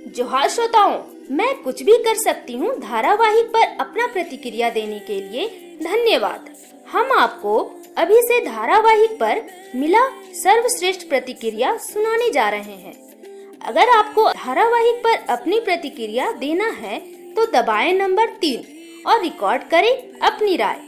जोहार श्रोताओं, मैं कुछ भी कर सकती हूँ धारावाहिक पर अपना प्रतिक्रिया देने के लिए धन्यवाद। हम आपको अभी से धारावाहिक पर मिला सर्वश्रेष्ठ प्रतिक्रिया सुनाने जा रहे हैं। अगर आपको धारावाहिक पर अपनी प्रतिक्रिया देना है तो दबाएं नंबर 3 और रिकॉर्ड करें अपनी राय।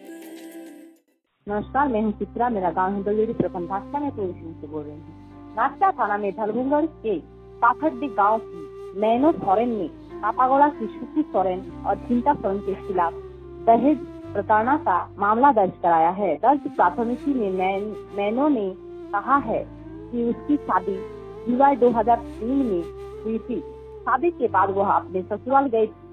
नमस्कार, मैं हूँ चित्रा। मेरा गांव हिंदोली प्रखंड भाषा में से बोल रही हूँ। नाचता थाना में धलभुंगड़ के काखड्डी गांव की नैनो सोरेन ने कापागोड़ा की सुखी सोरेन और चिंता सोरेन के खिलाफ दहेज प्रताड़ना का मामला दर्ज कराया है। दर्ज प्राथमिकी में नैनो ने कहा है कि उसकी शादी जुलाई 2003 में हुई थी। शादी के बाद वह अपने ससुराल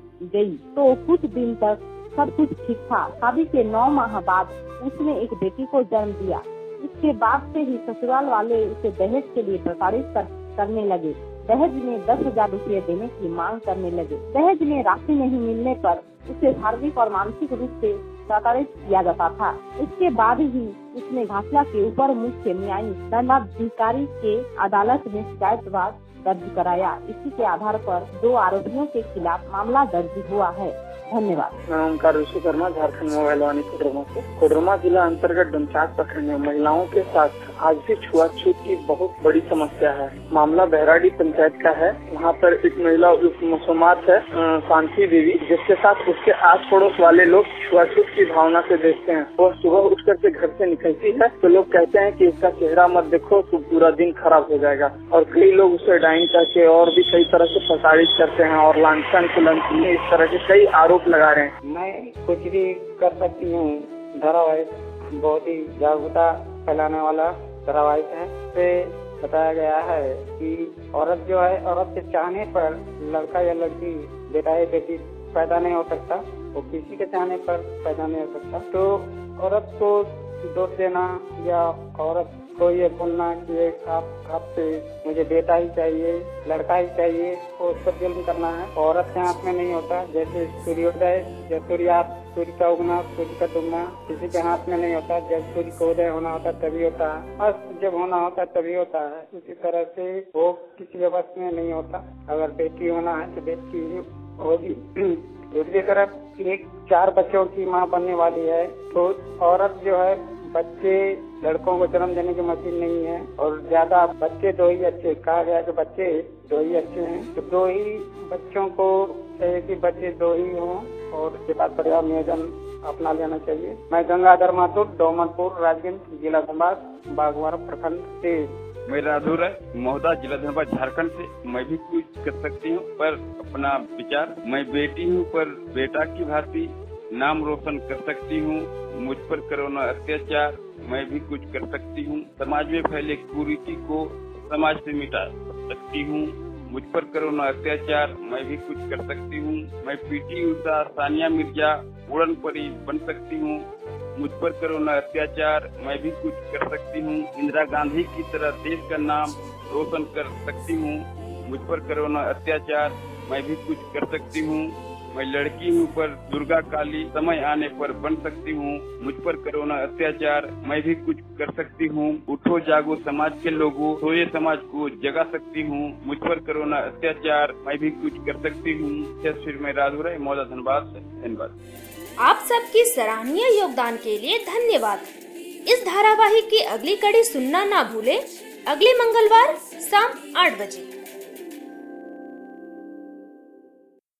गई तो कुछ दिन तक सब कुछ ठीक था। शादी के 9 माह बाद उसने एक बेटी को जन्म दिया। इसके बाद से ही ससुराल वाले उसे दहेज के लिए प्रताड़ित करने लगे। दहेज में 10,000 रुपये देने की मांग करने लगे। दहेज में राशि नहीं मिलने पर उसे शारीरिक और मानसिक रूप से प्रताड़ित किया जाता था। इसके बाद ही उसने घाटला के ऊपर मुख्य न्यायिक दंडाधिकारी के अदालत में शिकायत दर्ज कराया। इसी के आधार पर 2 आरोपियों के खिलाफ मामला दर्ज हुआ है। धन्यवाद। मैं ओंकार विश्वकर्मा, झारखंड मोबाइल वाणी कोडरमा से। कोडरमा जिला अंतर्गत डमचाक प्रखंड में महिलाओं के साथ आज भी छुआछूत की बहुत बड़ी समस्या है। मामला बहराडी पंचायत का है। वहाँ पर एक महिला मुसलमान है, शांति देवी, जिसके साथ उसके आस पड़ोस वाले लोग छुआछूत की भावना से देखते हैं। वो सुबह उठ करके घर से निकलती है तो लोग कहते हैं कि इसका चेहरा मत देखो तो पूरा दिन खराब हो जाएगा। और कई लोग उसे डाइन करके और भी कई तरह से प्रताड़ित करते हैं और लांछन कुलंछन इस तरह के कई आरोप लगा रहे हैं। मैं कुछ भी कर सकती हूँ धारावाहिक बहुत ही जागरूकता फैलाने वाला धारावाहिक है। से बताया गया है कि औरत जो है, औरत के चाहने पर लड़का या लड़की, बेटा या बेटी पैदा नहीं हो सकता। वो किसी के चाहने पर पैदा नहीं हो सकता। तो औरत को दोष देना या औरत को ये बोलना कि आपसे मुझे बेटा ही चाहिए, लड़का ही चाहिए, तो उस पर जुल्म करना है। औरत के हाथ में नहीं होता। जैसे सूर्योदय या सूर्य का उगना, सूर्य का डूबना किसी के हाथ में नहीं होता। जब सूर्य को उदय होना होता है तभी होता है, अस्त जब होना होता है तभी होता है। इसी तरह से वो किसी के वश में नहीं होता। अगर बेटी होना है तो बेटी होगी। दूसरी तरफ एक 4 बच्चों की माँ बनने वाली है। तो औरत जो है, बच्चे, लड़कों को जन्म देने की मशीन नहीं है। और ज्यादा बच्चे 2 ही अच्छे, कहा गया कि बच्चे 2 ही अच्छे हैं। तो 2 ही बच्चों को चाहिए कि बच्चे 2 ही हों और उसके बाद परिवार नियोजन अपना लेना चाहिए। मैं गंगाधर माथुर, डोमनपुर, राजगंज, जिला धनबाद, बागवार प्रखंड से। मैं राधुर महोदा, जिला धनबाद, झारखंड से। मैं भी कुछ कर सकती हूँ पर अपना विचार, मैं बेटी हूँ पर बेटा की भांति नाम रोशन कर सकती हूँ। मुझ पर कोरोना अत्याचार, मैं भी कुछ कर सकती हूँ। समाज में फैले कुरीति को समाज से मिटा सकती हूँ। मुझ पर कोरोना अत्याचार, मैं भी कुछ कर सकती हूँ। मैं पीटी उषा, सानिया मिर्जा, उड़न परी बन सकती हूँ। मुझ पर कोरोना अत्याचार, मैं भी कुछ कर सकती हूँ। इंदिरा गांधी की तरह देश का नाम रोशन कर सकती हूँ। मुझ पर कोरोना अत्याचार, मैं भी कुछ कर सकती हूँ। मैं लड़की हूँ पर दुर्गा काली समय आने पर बन सकती हूँ। मुझ पर कोरोना अत्याचार, मैं भी कुछ कर सकती हूँ। उठो जागो समाज के लोगों, सोए समाज को जगा सकती हूँ। मुझ पर कोरोना अत्याचार, मैं भी कुछ कर सकती हूँ। फिर मैं राधुर मौदा धनबाद से। धन्यवाद। आप सबकी सराहनीय योगदान के लिए धन्यवाद। इस धारावाहिक की अगली कड़ी सुनना ना भूले। अगले मंगलवार शाम 8 बजे।